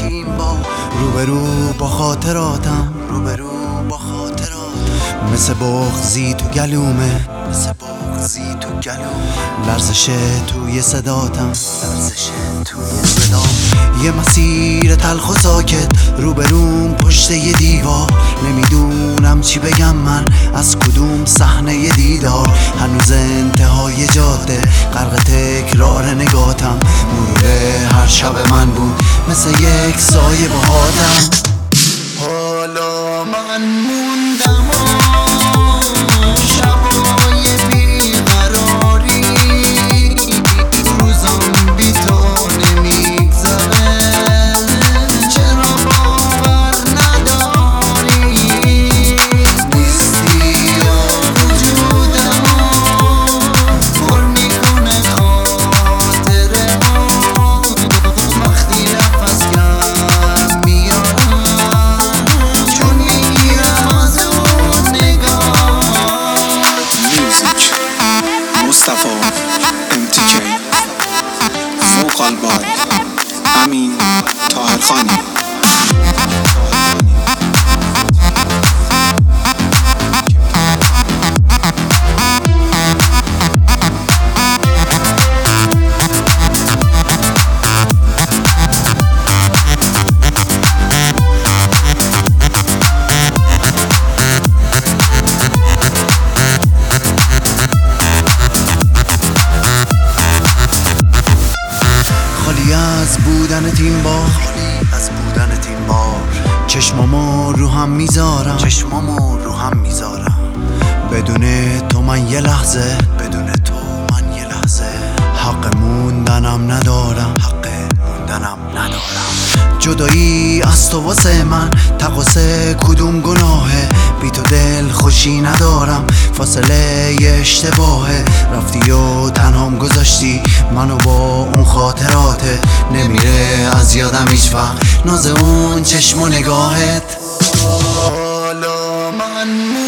تیم با روبرو با خاطراتم مثل بغضی تو گلومه لرزش توی صداتم یه مسیر تلخ و ساکت روبروم پشت یه دیوار نمیدونم چی بگم من از کدوم صحنه دیدار هنوز انتهای جاده غرق تکرار نگاتم مرور هر شب من بود مثل یک سایه باهاتم حالا من موندم شبای بیقراری روزم بی تو نمیگذره چرا باور نداری نیستی یا وجودمو پر میکنه خاطره ها وقتی نفس کم میارم چون میگیرم از اون نگاه میوزیک مصطفی MTK وکال بای امین طاهرخانی خالی از بودن تیم بار چشمامو رو هم میذارم بدون تو من یه لحظه حق موندنم ندارم جدایی از تو واسه من تقاص کدوم گناهه بی تو دل خوشی ندارم فاصله یه اشتباهه رفتی و تنهام گذاشتی منو با اون خاطراته نمیره از یادم هیچ وقت ناز اون چشم و نگاهت حالا من